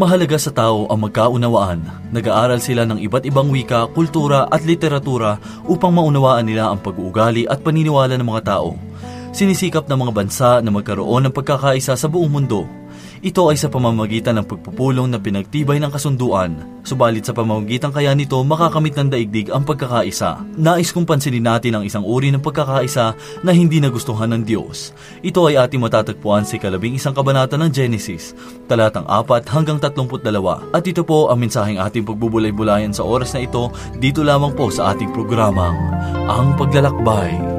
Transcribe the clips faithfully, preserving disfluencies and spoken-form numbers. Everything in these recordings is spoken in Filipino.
Mahalaga sa tao ang magkaunawaan. Nag-aaral sila ng iba't ibang wika, kultura at literatura upang maunawaan nila ang pag-uugali at paniniwala ng mga tao. Sinisikap ng mga bansa na magkaroon ng pagkakaisa sa buong mundo. Ito ay sa pamamagitan ng pagpupulong na pinagtibay ng kasunduan. Subalit sa pamamagitan kaya nito makakamit ng daigdig ang pagkakaisa. Nais kong pansinin natin ang isang uri ng pagkakaisa na hindi nagustuhan ng Diyos. Ito ay ating matatagpuan sa ikalabing isang kabanata ng Genesis, talatang apat hanggang tatlumput dalawa. At ito po ang mensaheng ating pagbubulay-bulayan sa oras na ito, dito lamang po sa ating programang Ang Paglalakbay.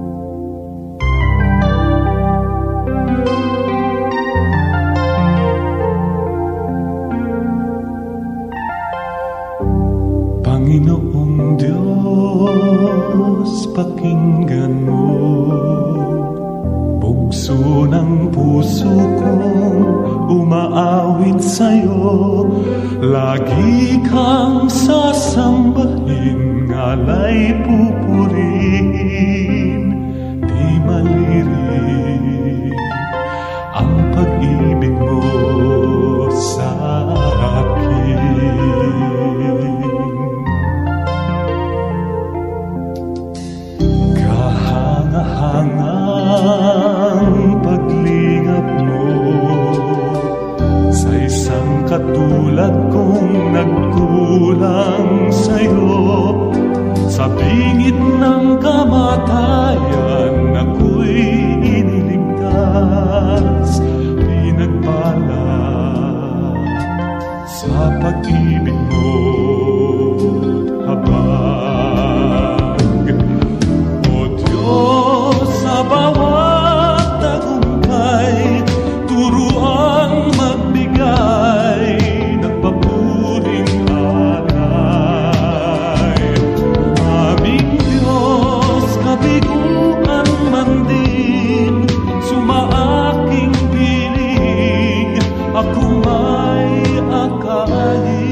Panginoong Diyos, pakinggan mo, bugso ng puso kong umaawit sa'yo. Lagi kang sasambahin, ngalay pupurihin, di maliri ang pag-ibig mo sa akin. Hangang paglingap mo sa isang katulad kong nagkulang sa'yo. Sa bingit ng kamatayan ako'y iniligtas, pinagpala sa pag-ibig mo habang sa bawat tagumpay, turuan magbigay ng papuring alay. Aming Diyos, kabiguan man din, sumaaking piling, ako may akayin.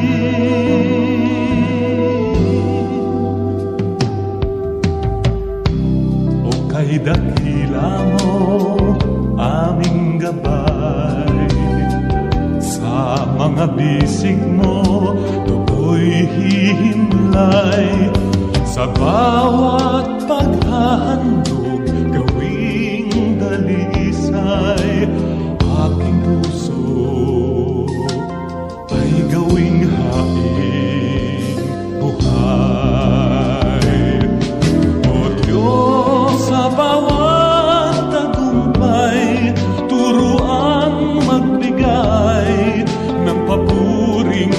Kay dakila mo aming gabay, sa mga bisig mo tukoy hihimlay, sa bawat paghahandog gawing dalisay. Aking puso ay gawing haing buhay. O Diyos, sa bawat tagumpay, turuan magbigay ng papuring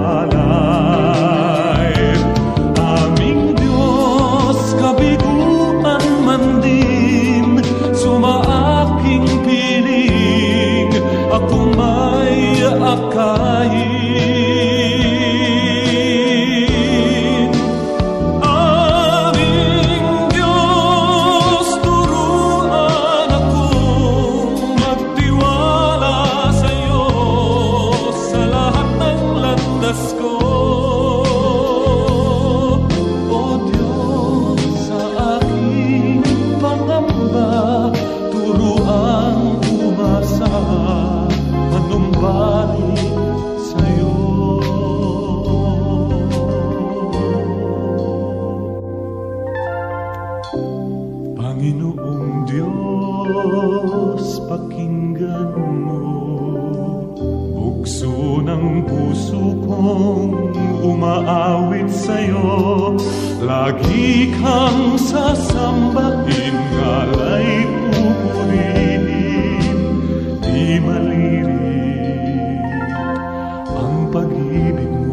alay. Aming Diyos, kabiguan man din, sumaaking piling, ako may akayin. Panginoong Diyos, pakinggan mo, bugso ng puso kong umaawit sa'yo. Lagi kang sasambahin, ngalay pupurihin, di maliri ang pag-ibig mo.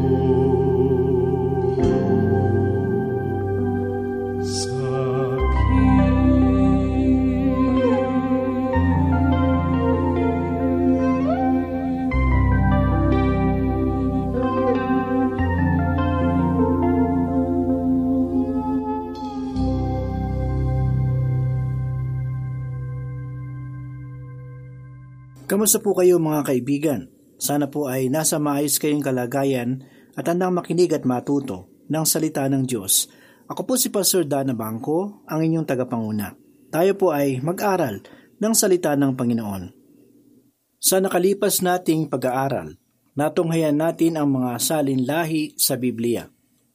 Kamusta po kayo mga kaibigan? Sana po ay nasa maayos kayong kalagayan at handang makinig at matuto ng salita ng Diyos. Ako po si Pastor Dana Bangko, ang inyong tagapanguna. Tayo po ay mag-aral ng salita ng Panginoon. Sa nakalipas nating pag-aaral, natunghayan natin ang mga salinlahi sa Biblia.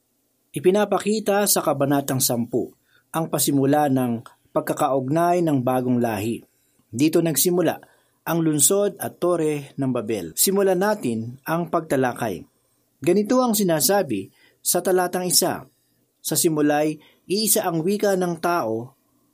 Ipinapakita sa Kabanatang sampu ang pasimula ng pagkakaugnay ng bagong lahi. Dito nagsimula ang lungsod at tore ng Babel. Simulan natin ang pagtalakay. Ganito ang sinasabi sa talatang isa. Sa simulay, iisa ang wika ng tao.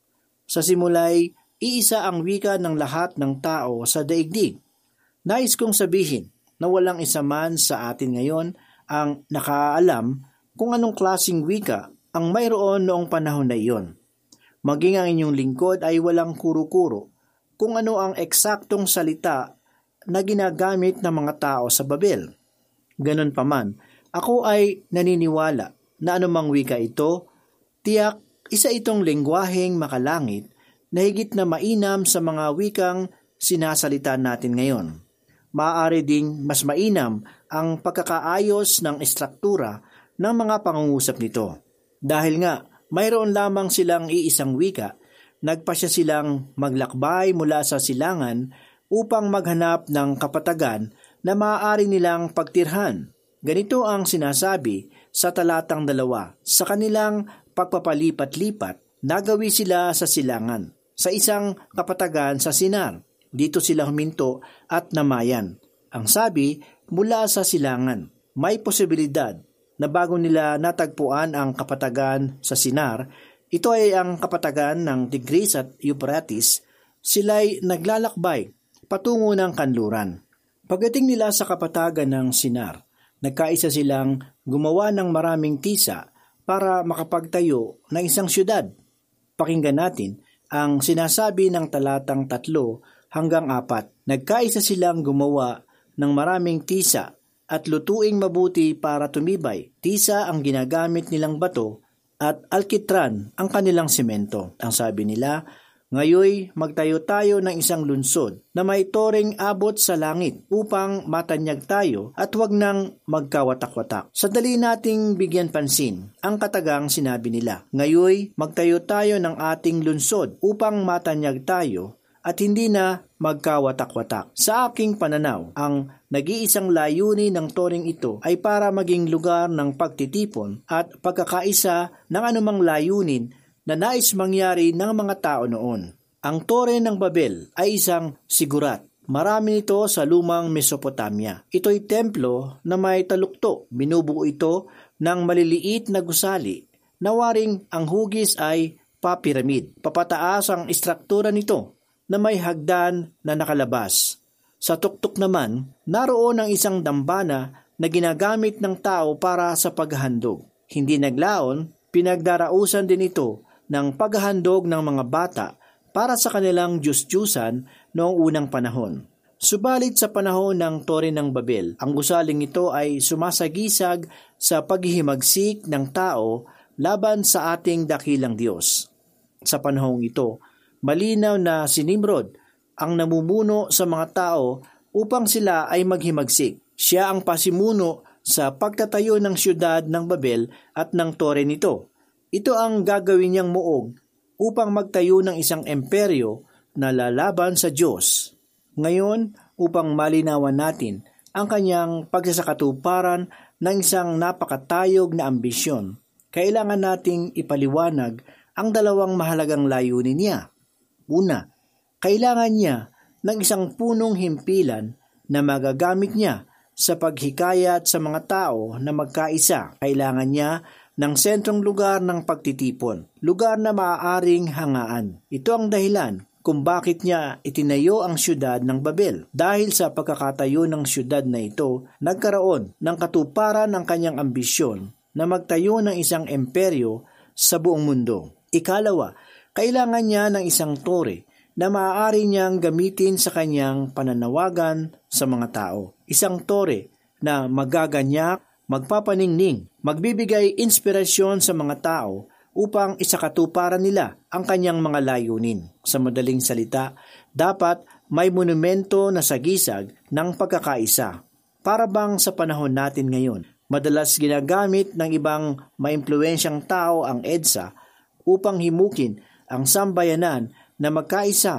Sa simulay, iisa ang wika ng lahat ng tao sa daigdig. Nais kong sabihin na walang isa man sa atin ngayon ang nakaalam kung anong klaseng wika ang mayroon noong panahon na iyon. Maging ang inyong lingkod ay walang kuro-kuro kung ano ang eksaktong salita na ginagamit ng mga tao sa Babel. Ganon pa man, ako ay naniniwala na anumang wika ito, tiyak isa itong lengguwaheng makalangit na higit na mainam sa mga wikang sinasalita natin ngayon. Maaari ding mas mainam ang pagkakaayos ng estruktura ng mga pangungusap nito. Dahil nga, mayroon lamang silang iisang wika, nagpasya silang maglakbay mula sa silangan upang maghanap ng kapatagan na maaari nilang pagtirhan. Ganito ang sinasabi sa talatang dalawa. Sa kanilang pagpapalipat-lipat, nagawi sila sa silangan, sa isang kapatagan sa Sinar. Dito sila huminto at namayan. Ang sabi, mula sa silangan. May posibilidad na bago nila natagpuan ang kapatagan sa Sinar, ito ay ang kapatagan ng Tigris at Euphrates, sila'y naglalakbay patungo ng kanluran. Pagdating nila sa kapatagan ng Sinar, nagkaisa silang gumawa ng maraming tisa para makapagtayo ng isang syudad. Pakinggan natin ang sinasabi ng talatang tatlo hanggang apat. Nagkaisa silang gumawa ng maraming tisa at lutuing mabuti para tumibay. Tisa ang ginagamit nilang bato at alkitran ang kanilang semento. Ang sabi nila, ngayoy magtayo tayo ng isang lunsod na may toreng abot sa langit upang matanyag tayo at huwag nang magkawatak-watak. Sadali nating bigyan pansin ang katagang sinabi nila. Ngayoy magtayo tayo ng ating lunsod upang matanyag tayo at hindi na magkawatak-watak. Sa aking pananaw, ang nag-iisang layunin ng toring ito ay para maging lugar ng pagtitipon at pagkakaisa ng anumang layunin na nais mangyari ng mga tao noon. Ang tore ng Babel ay isang sigurat. Marami nito sa lumang Mesopotamia. Ito'y templo na may talukto. Binubuo ito ng maliliit na gusali na waring ang hugis ay papiramid. Papataas ang istruktura nito na may hagdan na nakalabas. Sa tuktok naman, naroon ang isang dambana na ginagamit ng tao para sa paghahandog. Hindi naglaon, pinagdarausan din ito ng paghahandog ng mga bata para sa kanilang Diyos-Diyusan noong unang panahon. Subalit sa panahon ng Tore ng Babel, ang gusaling ito ay sumasagisag sa paghihimagsik ng tao laban sa ating dakilang Diyos. Sa panahong ito, malinaw na si Nimrod ang namumuno sa mga tao upang sila ay maghimagsik. Siya ang pasimuno sa pagtatayo ng siyudad ng Babel at ng tore nito. Ito ang gagawin niyang muog upang magtayo ng isang imperyo na lalaban sa Diyos. Ngayon, upang malinawan natin ang kanyang pagsasakatuparan ng isang napakatayog na ambisyon, kailangan nating ipaliwanag ang dalawang mahalagang layunin niya. Una, kailangan niya ng isang punong himpilan na magagamit niya sa paghikayat sa mga tao na magkaisa. Kailangan niya ng sentrong lugar ng pagtitipon, lugar na maaaring hangaan. Ito ang dahilan kung bakit niya itinayo ang siyudad ng Babel. Dahil sa pagkakatayo ng siyudad na ito, nagkaroon ng katuparan ng kanyang ambisyon na magtayo ng isang imperyo sa buong mundo. Ikalawa, kailangan niya ng isang tore na maaari niyang gamitin sa kanyang pananawagan sa mga tao. Isang tore na magaganyak, magpapaningning, magbibigay inspirasyon sa mga tao upang isakatuparan nila ang kanyang mga layunin. Sa madaling salita, dapat may monumento na sagisag ng pagkakaisa. Para bang sa panahon natin ngayon, madalas ginagamit ng ibang maimpluwensyang tao ang EDSA upang himukin ang sambayanan na magkaisa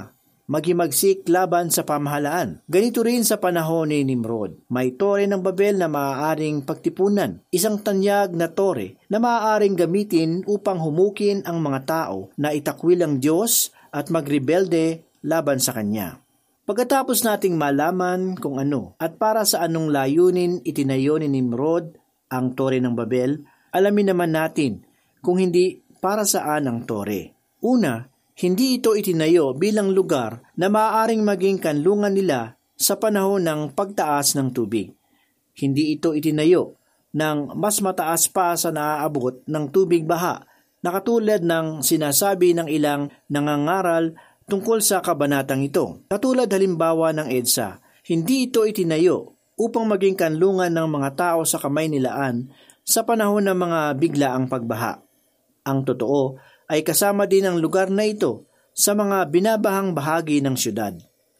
maghimagsik laban sa pamahalaan. Ganito rin sa panahon ni Nimrod. May tore ng Babel na maaaring pagtipunan, isang tanyag na tore na maaaring gamitin upang humukin ang mga tao na itakwil ang Diyos at magrebelde laban sa Kanya. Pagkatapos nating malaman kung ano at para sa anong layunin itinayo ni Nimrod ang tore ng Babel, alamin naman natin kung hindi para saan ang tore. Una, hindi ito itinayo bilang lugar na maaaring maging kanlungan nila sa panahon ng pagtaas ng tubig. Hindi ito itinayo ng mas mataas pa sa naaabot ng tubig baha na katulad ng sinasabi ng ilang nangangaral tungkol sa kabanatang ito. Katulad halimbawa ng EDSA, hindi ito itinayo upang maging kanlungan ng mga tao sa kamay nilaan sa panahon ng mga biglaang pagbaha. Ang totoo ay kasama din ang lugar na ito sa mga binabahang bahagi ng syudad.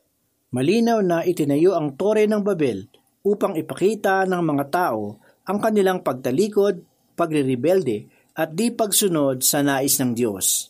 Malinaw na itinayo ang tore ng Babel upang ipakita ng mga tao ang kanilang pagtalikod, pagre-rebelde at di pagsunod sa nais ng Diyos.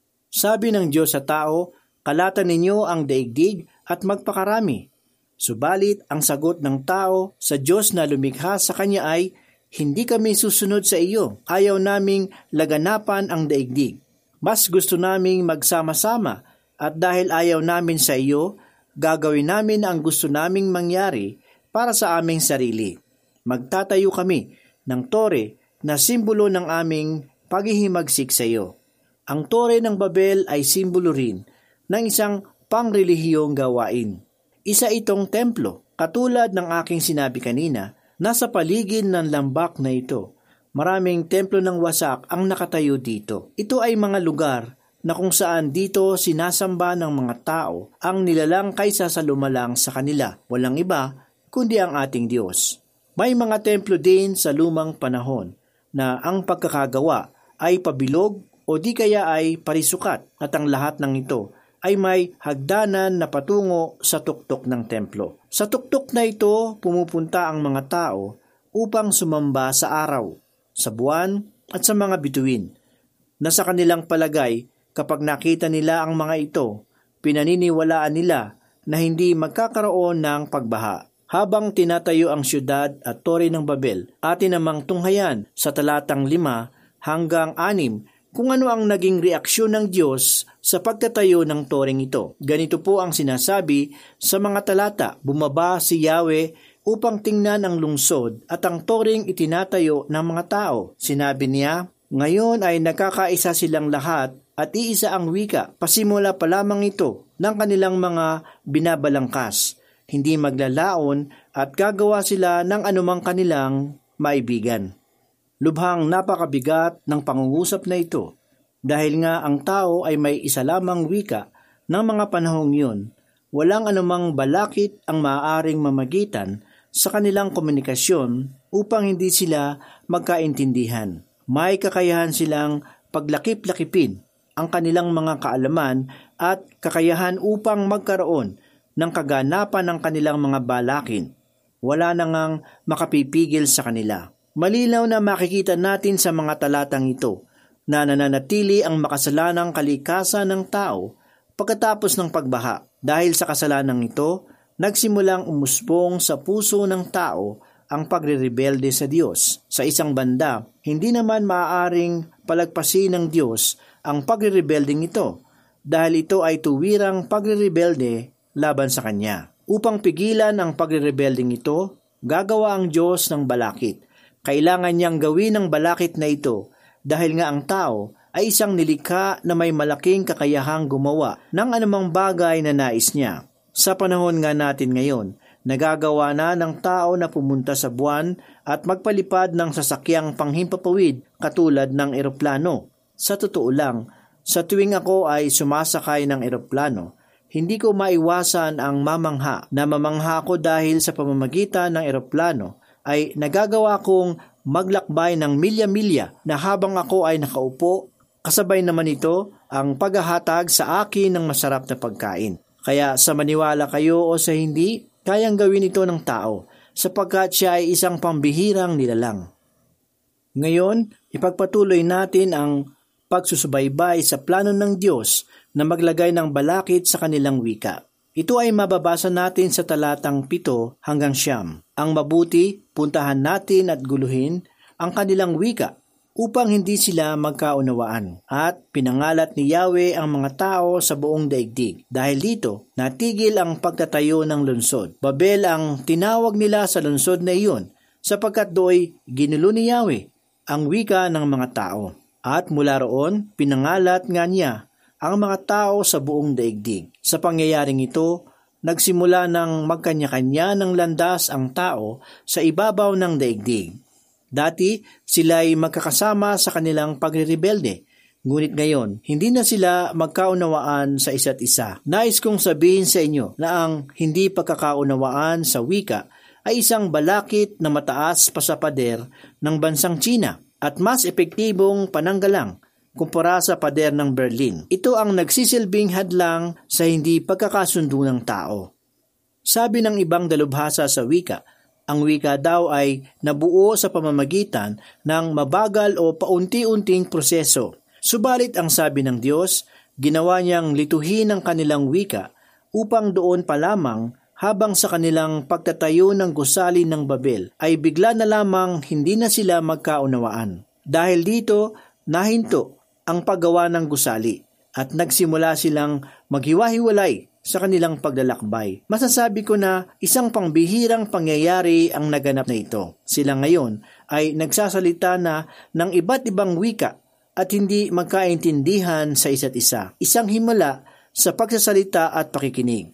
Sabi ng Diyos sa tao, "Kalatan ninyo ang daigdig at magpakarami." Subalit ang sagot ng tao sa Diyos na lumikha sa kanya ay, "Hindi kami susunod sa iyo. Ayaw naming laganapan ang daigdig. Mas gusto naming magsama-sama at dahil ayaw namin sa iyo, gagawin namin ang gusto naming mangyari para sa aming sarili. Magtatayo kami ng tore na simbolo ng aming paghihimagsik sa iyo." Ang tore ng Babel ay simbolo rin ng isang pangrelihiyong gawain. Isa itong templo, katulad ng aking sinabi kanina. Nasa paligid ng lambak na ito, maraming templo ng wasak ang nakatayo dito. Ito ay mga lugar na kung saan dito sinasamba ng mga tao ang nilalang kaysa sa lumalang sa kanila. Walang iba kundi ang ating Diyos. May mga templo din sa lumang panahon na ang pagkakagawa ay pabilog o di kaya ay parisukat at ang lahat ng ito ay may hagdanan na patungo sa tuktok ng templo. Sa tuktok na ito, pumupunta ang mga tao upang sumamba sa araw, sa buwan at sa mga bituin. Na sa kanilang palagay, kapag nakita nila ang mga ito, pinaniniwalaan nila na hindi magkakaroon ng pagbaha. Habang tinatayo ang syudad at tore ng Babel, atin namang tunghayan sa talatang lima hanggang anim kung ano ang naging reaksyon ng Diyos sa pagtatayo ng toreng ito. Ganito po ang sinasabi sa mga talata. Bumaba si Yahweh upang tingnan ang lungsod at ang toreng itinatayo ng mga tao. Sinabi niya, "Ngayon ay nakakaisa silang lahat at iisa ang wika. Pasimula pa lamang ito ng kanilang mga binabalangkas. Hindi maglalaon at gagawa sila ng anumang kanilang maibigan." Lubhang napakabigat ng pangungusap na ito dahil nga ang tao ay may isa lamang wika ng mga panahong yun. Walang anumang balakid ang maaaring mamagitan sa kanilang komunikasyon upang hindi sila magkaintindihan. May kakayahan silang paglakip-lakipin ang kanilang mga kaalaman at kakayahan upang magkaroon ng kaganapan ng kanilang mga balakin. Wala na ngang makapipigil sa kanila. Malinaw na makikita natin sa mga talatang ito na nananatili ang makasalanang kalikasan ng tao pagkatapos ng pagbaha. Dahil sa kasalanang ito, nagsimulang umusbong sa puso ng tao ang pagre-rebelde sa Diyos. Sa isang banda, hindi naman maaaring palagpasin ng Diyos ang pagre-rebelding ito dahil ito ay tuwirang pagre-rebelde laban sa Kanya. Upang pigilan ang pagre-rebelding ito, gagawa ang Diyos ng balakid. Kailangan niyang gawin ang balakid na ito dahil nga ang tao ay isang nilikha na may malaking kakayahang gumawa ng anumang bagay na nais niya. Sa panahon nga natin ngayon, nagagawa na ng tao na pumunta sa buwan at magpalipad ng sasakyang panghimpapawid katulad ng eroplano. Sa totoo lang, sa tuwing ako ay sumasakay ng eroplano, hindi ko maiwasan ang mamangha na mamangha ko dahil sa pamamagitan ng eroplano ay nagagawa kong maglakbay ng milya-milya na habang ako ay nakaupo, kasabay naman ito ang paghahatag sa akin ng masarap na pagkain. Kaya sa maniwala kayo o sa hindi, kayang gawin ito ng tao sapagkat siya ay isang pambihirang nilalang. Ngayon, ipagpatuloy natin ang pagsusubaybay sa plano ng Diyos na maglagay ng balakid sa kanilang wika. Ito ay mababasa natin sa talatang pito hanggang siyam. Ang mabuti, puntahan natin at guluhin ang kanilang wika upang hindi sila magkaunawaan. At pinangalat ni Yahweh ang mga tao sa buong daigdig. Dahil dito, natigil ang pagtatayo ng lungsod. Babel ang tinawag nila sa lungsod na iyon, sapagkat do'y ginulo ni Yahweh ang wika ng mga tao. At mula roon, pinangalat nga niya ang mga tao sa buong daigdig. Sa pangyayaring ito, nagsimula ng magkanya-kanya ng landas ang tao sa ibabaw ng daigdig. Dati, sila'y magkakasama sa kanilang pagre-rebelde. Ngunit ngayon, hindi na sila magkaunawaan sa isa't isa. Nais kong sabihin sa inyo na ang hindi pagkakaunawaan sa wika ay isang balakid na mataas pa sa pader ng bansang China at mas epektibong pananggalang kumpara sa pader ng Berlin. Ito ang nagsisilbing hadlang sa hindi pagkakasundo ng tao. Sabi ng ibang dalubhasa sa wika, ang wika daw ay nabuo sa pamamagitan ng mabagal o paunti-unting proseso. Subalit ang sabi ng Diyos, ginawa niyang lituhin ang kanilang wika upang doon pa lamang habang sa kanilang pagtatayo ng gusali ng Babel ay bigla na lamang hindi na sila magkaunawaan. Dahil dito, nahinto ang paggawa ng gusali at nagsimula silang maghiwa-hiwalay sa kanilang paglalakbay. Masasabi ko na isang pangbihirang pangyayari ang naganap na ito. Sila ngayon ay nagsasalita na ng iba't ibang wika at hindi magkaintindihan sa isa't isa. Isang himala sa pagsasalita at pakikinig.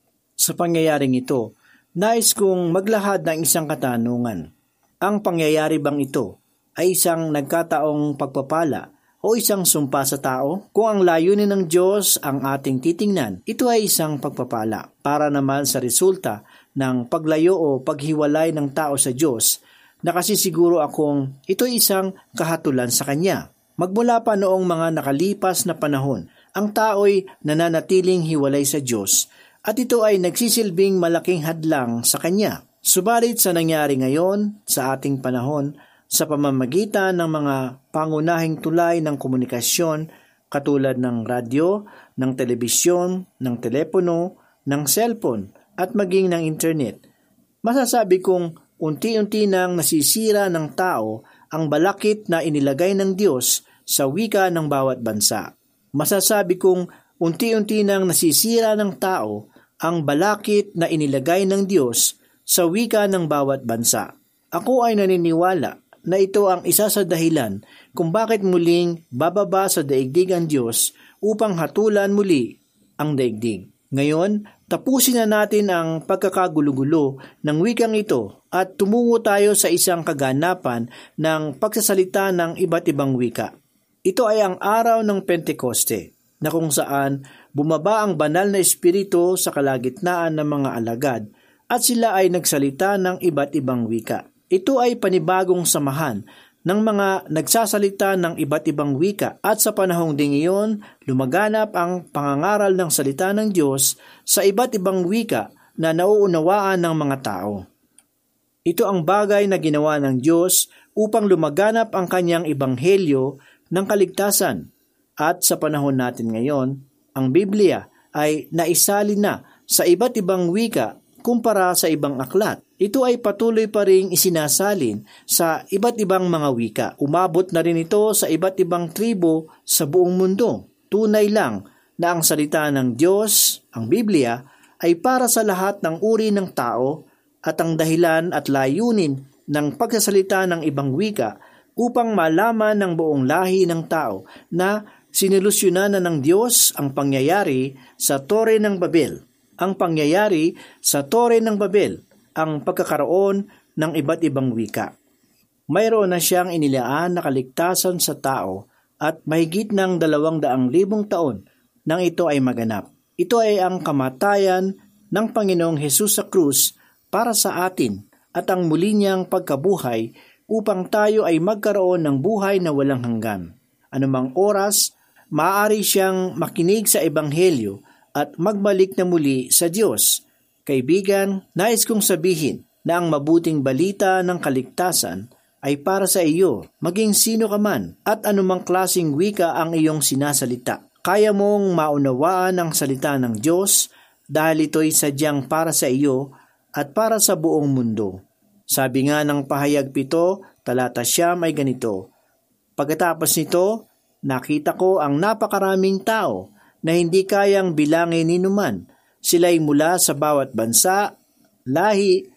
Sa pangyayaring ito, nais kong maglahad ng isang katanungan. Ang pangyayari bang ito ay isang nagkataong pagpapala o isang sumpa sa tao? Kung ang layunin ng Diyos ang ating titingnan, ito ay isang pagpapala. Para naman sa resulta ng paglayo o paghiwalay ng tao sa Diyos, nakasisiguro akong ito ay isang kahatulan sa Kanya. Magmula pa noong mga nakalipas na panahon, ang tao'y nananatiling hiwalay sa Diyos at ito ay nagsisilbing malaking hadlang sa Kanya. Subalit sa nangyari ngayon sa ating panahon, sa pamamagitan ng mga pangunahing tulay ng komunikasyon katulad ng radyo, ng telebisyon, ng telepono, ng cellphone at maging ng internet, masasabi kong unti-unti nang nasisira ng tao ang balakid na inilagay ng Diyos sa wika ng bawat bansa. Masasabi kong unti-unti nang nasisira ng tao ang balakid na inilagay ng Diyos sa wika ng bawat bansa. Ako ay naniniwala na ito ang isa sa dahilan kung bakit muling bababa sa daigdig ang Diyos upang hatulan muli ang daigdig. Ngayon, tapusin na natin ang pagkakagulo-gulo ng wikang ito at tumungo tayo sa isang kaganapan ng pagsasalita ng iba't ibang wika. Ito ay ang araw ng Pentekoste, na kung saan bumaba ang banal na espiritu sa kalagitnaan ng mga alagad at sila ay nagsalita ng iba't ibang wika. Ito ay panibagong samahan ng mga nagsasalita ng iba't ibang wika at sa panahong ding iyon, lumaganap ang pangangaral ng salita ng Diyos sa iba't ibang wika na nauunawaan ng mga tao. Ito ang bagay na ginawa ng Diyos upang lumaganap ang kanyang ebanghelyo ng kaligtasan. At sa panahon natin ngayon, ang Biblia ay naisali na sa iba't ibang wika kumpara sa ibang aklat. Ito ay patuloy pa ring isinasalin sa iba't ibang mga wika. Umabot na rin ito sa iba't ibang tribo sa buong mundo. Tunay lang na ang salita ng Diyos, ang Biblia, ay para sa lahat ng uri ng tao at ang dahilan at layunin ng pagsasalita ng ibang wika upang malaman ng buong lahi ng tao na sinilusyonan na ng Diyos ang pangyayari sa Tore ng Babel. Ang pangyayari sa Tore ng Babel, ang pagkakaroon ng iba't ibang wika. Mayroon na siyang inilaan na kaligtasan sa tao at mahigit ng dalawang daang libong taon nang ito ay maganap. Ito ay ang kamatayan ng Panginoong Hesus sa krus para sa atin at ang muli niyang pagkabuhay upang tayo ay magkaroon ng buhay na walang hanggan. Anumang oras, maaari siyang makinig sa ebanghelyo at magbalik na muli sa Diyos. Kaibigan, nais kong sabihin na ang mabuting balita ng kaligtasan ay para sa iyo, maging sino ka man at anumang klaseng wika ang iyong sinasalita. Kaya mong maunawaan ang salita ng Diyos dahil ito'y sadyang para sa iyo at para sa buong mundo. Sabi nga ng pahayag pito, talata siyam ay ganito, pagkatapos nito, nakita ko ang napakaraming tao na hindi kayang bilangin ni numan. Sila'y mula sa bawat bansa, lahi,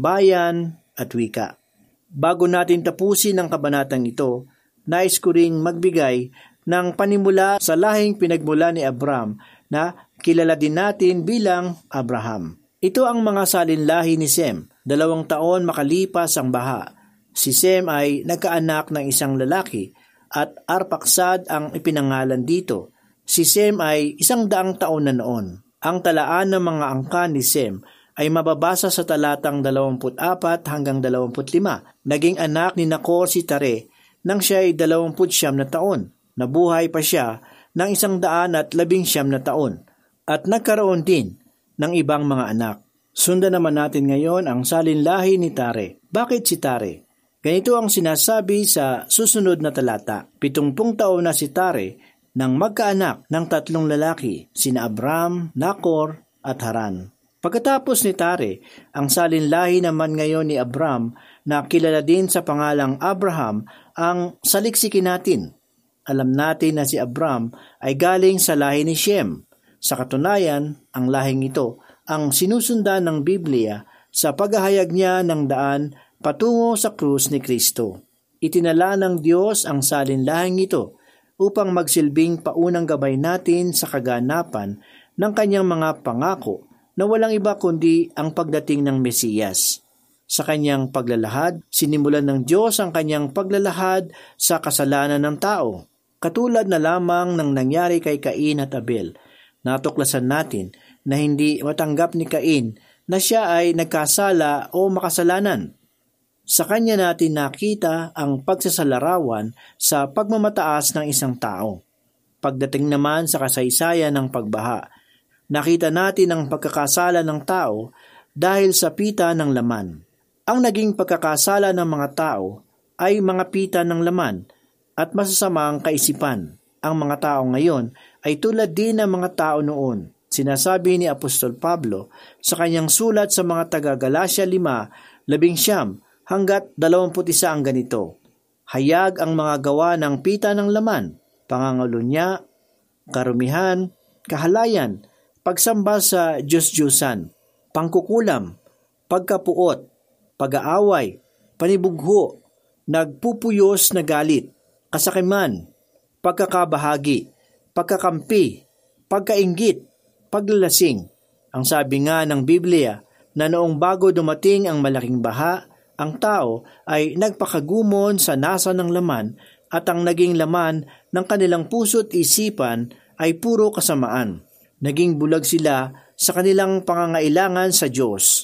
bayan at wika. Bago natin tapusin ang kabanatang ito, nais ko ring magbigay ng panimula sa lahing pinagmula ni Abram na kilala din natin bilang Abraham. Ito ang mga salinlahi ni Sem. Dalawang taon makalipas ang baha. Si Sem ay nagkaanak ng isang lalaki at Arpaksad ang ipinangalan dito. Si Sem ay isang daang taon na noon. Ang talaan ng mga angkan ni Sem ay mababasa sa talatang dalawampu't apat hanggang dalawampu't lima. Naging anak ni Nacor si Tare nang siya ay dalawampu't siyam na taon. Nabuhay pa siya ng isang daan at labing siyam na taon. At nagkaroon din ng ibang mga anak. Sundan naman natin ngayon ang salinlahi ni Tare. Bakit si Tare? Ganito ang sinasabi sa susunod na talata. Pitungpung taon na si Tare nang magkaanak ng tatlong lalaki, sina Abram, Nacor at Haran. Pagkatapos ni Tare, ang salinlahi naman ngayon ni Abram na kilala din sa pangalang Abraham ang saliksikin natin. Alam natin na si Abram ay galing sa lahi ni Shem. Sa katunayan, ang lahing ito ang sinusundan ng Biblia sa paghahayag niya ng daan patungo sa krus ni Kristo. Itinala ng Diyos ang salinlahing ito upang magsilbing paunang gabay natin sa kaganapan ng kanyang mga pangako na walang iba kundi ang pagdating ng Mesiyas. Sa kanyang paglalahad, sinimulan ng Diyos ang kanyang paglalahad sa kasalanan ng tao. Katulad na lamang ng nangyari kay Cain at Abel, natuklasan natin na hindi matanggap ni Cain na siya ay nagkasala o makasalanan. Sa kanya natin nakita ang pagsasalarawan sa pagmamataas ng isang tao. Pagdating naman sa kasaysayan ng pagbaha, nakita natin ang pagkakasala ng tao dahil sa pita ng laman. Ang naging pagkakasala ng mga tao ay mga pita ng laman at masasamang kaisipan. Ang mga tao ngayon ay tulad din ng mga tao noon. Sinasabi ni Apostol Pablo sa kanyang sulat sa mga taga-Galacia lima, labing siyam hanggat dalawamput isa ang ganito. Hayag ang mga gawa ng pita ng laman, pangangalunya, karumihan, kahalayan, pagsamba sa Diyos-Diyusan, pangkukulam, pagkapuot, pag-aaway, panibugho, nagpupuyos na galit, kasakiman, pagkakabahagi, pagkakampi, pagkainggit, paglalasing. Ang sabi nga ng Biblia na noong bago dumating ang malaking baha, ang tao ay nagpakagumon sa nasa ng laman at ang naging laman ng kanilang puso't isipan ay puro kasamaan. Naging bulag sila sa kanilang pangangailangan sa Diyos.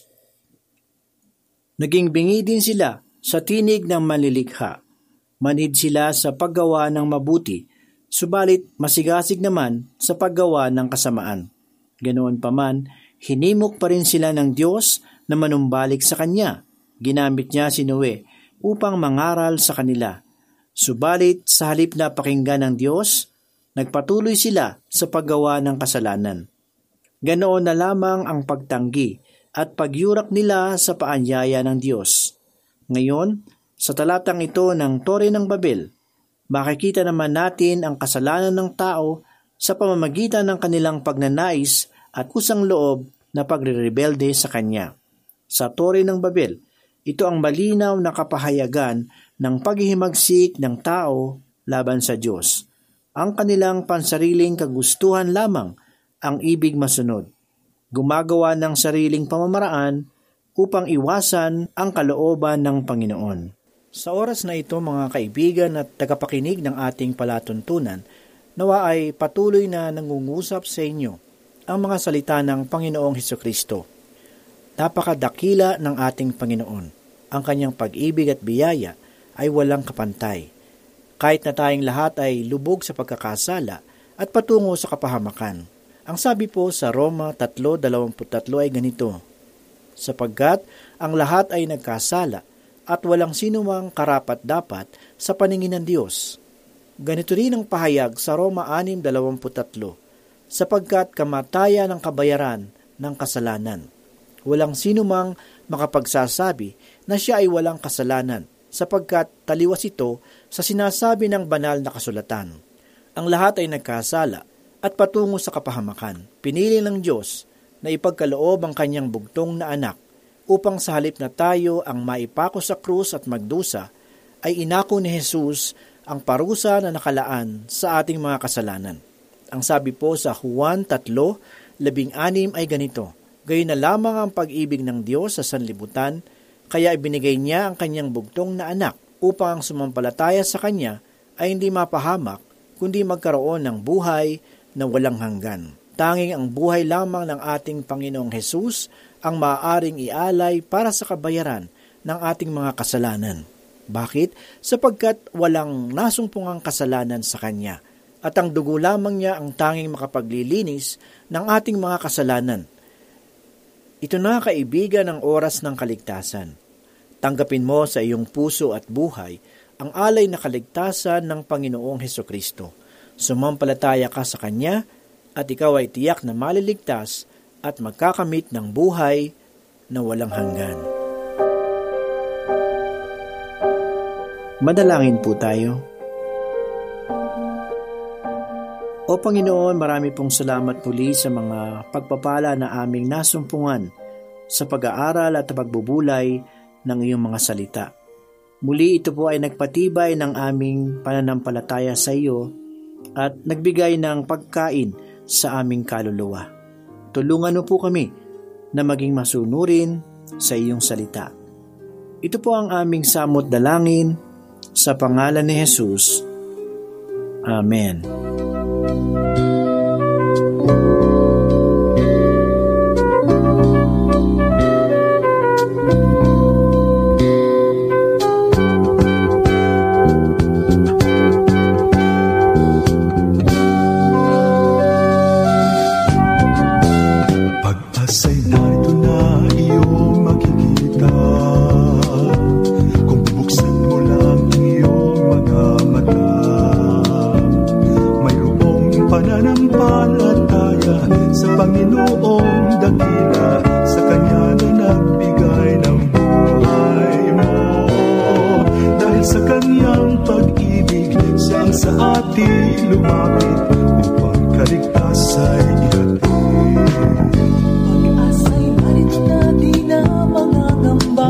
Naging bingi din sila sa tinig ng manlilikha. Manhid sila sa paggawa ng mabuti, subalit masigasig naman sa paggawa ng kasamaan. Ganoon pa man, hinimok pa rin sila ng Diyos na manumbalik sa Kanya. Ginamit niya si Noe upang mangaral sa kanila. Subalit sa halip na pakinggan ng Diyos, nagpatuloy sila sa paggawa ng kasalanan. Ganoon na lamang ang pagtanggi at pagyurak nila sa paanyaya ng Diyos. Ngayon, sa talatang ito ng Tore ng Babel, makikita naman natin ang kasalanan ng tao sa pamamagitan ng kanilang pagnanais at kusang loob na pagre-rebelde sa Kanya. Sa Tore ng Babel, ito ang malinaw na kapahayagan ng paghihimagsik ng tao laban sa Diyos. Ang kanilang pansariling kagustuhan lamang ang ibig masunod. Gumagawa ng sariling pamamaraan upang iwasan ang kalooban ng Panginoon. Sa oras na ito mga kaibigan at tagapakinig ng ating palatuntunan, nawa ay patuloy na nangungusap sa inyo ang mga salita ng Panginoong Hesukristo. Napakadakila ng ating Panginoon. Ang kanyang pag-ibig at biyaya ay walang kapantay. Kahit na tayong lahat ay lubog sa pagkakasala at patungo sa kapahamakan. Ang sabi po sa Roma three twenty-three ay ganito, sapagkat ang lahat ay nagkasala at walang sinumang karapat-dapat sa paningin ng Diyos. Ganito rin ang pahayag sa Roma six twenty-three, sapagkat kamatayan ang kabayaran ng kasalanan. Walang sinumang makapagsasabi na siya ay walang kasalanan, sapagkat taliwas ito sa sinasabi ng banal na kasulatan. Ang lahat ay nagkasala at patungo sa kapahamakan. Pinili ng Diyos na ipagkaloob ang kanyang bugtong na anak upang sa halip na tayo ang maipako sa krus at magdusa, ay inako ni Jesus ang parusa na nakalaan sa ating mga kasalanan. Ang sabi po sa Juan three sixteen ay ganito, gayon na lamang ang pag-ibig ng Diyos sa sanlibutan, kaya ibinigay niya ang kanyang bugtong na anak upang ang sumampalataya sa kanya ay hindi mapahamak, kundi magkaroon ng buhay na walang hanggan. Tanging ang buhay lamang ng ating Panginoong Hesus ang maaaring ialay para sa kabayaran ng ating mga kasalanan. Bakit? Sapagkat walang nasumpungang kasalanan sa Kanya, at ang dugo lamang niya ang tanging makapaglilinis ng ating mga kasalanan. Ito na, kaibigan, ang oras ng kaligtasan. Tanggapin mo sa iyong puso at buhay ang alay na kaligtasan ng Panginoong Hesukristo. Sumampalataya ka sa Kanya at ikaw ay tiyak na maliligtas at magkakamit ng buhay na walang hanggan. Madalangin po tayo. O Panginoon, marami pong salamat muli sa mga pagpapala na aming nasumpungan sa pag-aaral at pagbubulay ng iyong mga salita. Muli ito po ay nagpatibay ng aming pananampalataya sa iyo at nagbigay ng pagkain sa aming kaluluwa. Tulungan mo po kami na maging masunurin sa iyong salita. Ito po ang aming samot dalangin sa pangalan ni Jesus. Amen. Pag-asa'y narito na iyong makikita, kung bubuksan mo lang iyong mga mata. Mayroong pananampalataya sa Panginoong dakila, sa Kanya na nagbigay ng buhay mo. Dahil sa Kanyang pag-ibig, siyang sa atin lumapit upang kaligtasay ihatid. Pag-asa'y narito na di na mga gamba,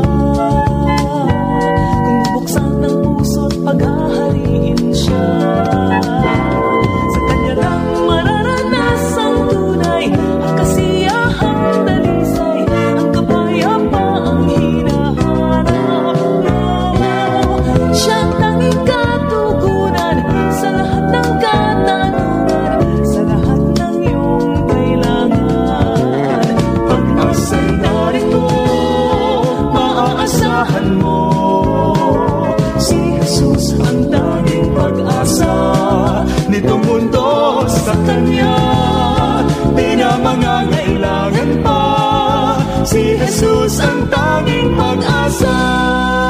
kung bubuksan ng puso't paghahariin siya. Sa Kanya lang mararanasan tunay ang kasiyahang dalisay, ang kapayapaang hinahanap mo. Siya ang tanging katugunan sa lahat ng katanungan, sa lahat ng iyong kailangan. Pag-asa'y narito, maaasahan mo, si Jesus ang tanging pag-asa Nitong mundo sa Kanya, di na mangangailangan pa. Si Jesus ang tanging pag-asa.